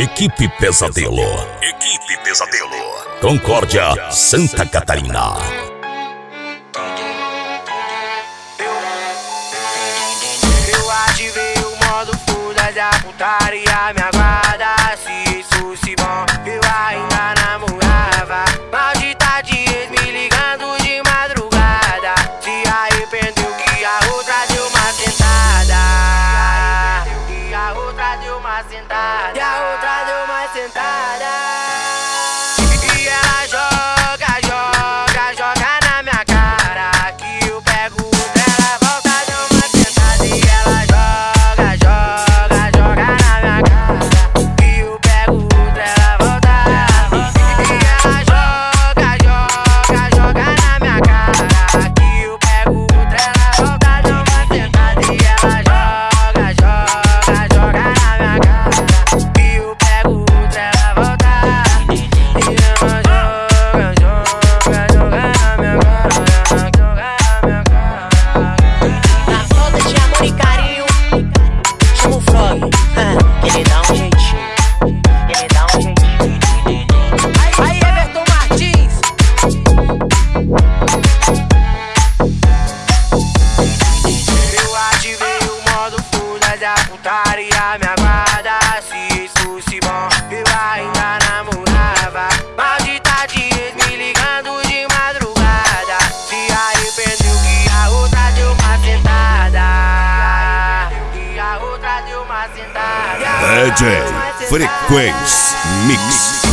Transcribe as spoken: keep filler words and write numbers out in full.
Equipe Pesadelo. Equipe Pesadelo. Concórdia, Santa Catarina. Eu ativei o modo foda da putaria, me aguarda. Se isso se bom, eu ainda namorava. Maldita de ex me ligando de madrugada. Se arrependeu que a outra deu uma sentada. E a outra deu uma sentada. E a outra deu uma sentada. E ela joga, joga, joga na minha cara. Que eu pego dela, volta, deu uma sentada. E ela joga, joga, joga na minha cara. Que eu pego dela, volta. E ela joga, joga, joga na minha cara. Que eu pego dela, volta, deu uma sentada. E ela joga, joga, joga na minha cara. Que eu pego dela, volta. E ela joga, joga, joga na minha cara. Joga na minha cara. Na falta de amor e carinho, chama o Frog, que ele dá um jeitinho, ele dá um jeitinho. Aí, Everton Martins. Eu ativei o modo foda da putaria, me aguarda. Se isso se bom, eu ainda namorava. Maldita de ex me ligando de madrugada. Se arrependeu que a outra deu uma sentada. E a outra deu uma sentada. D J Frequência Mix.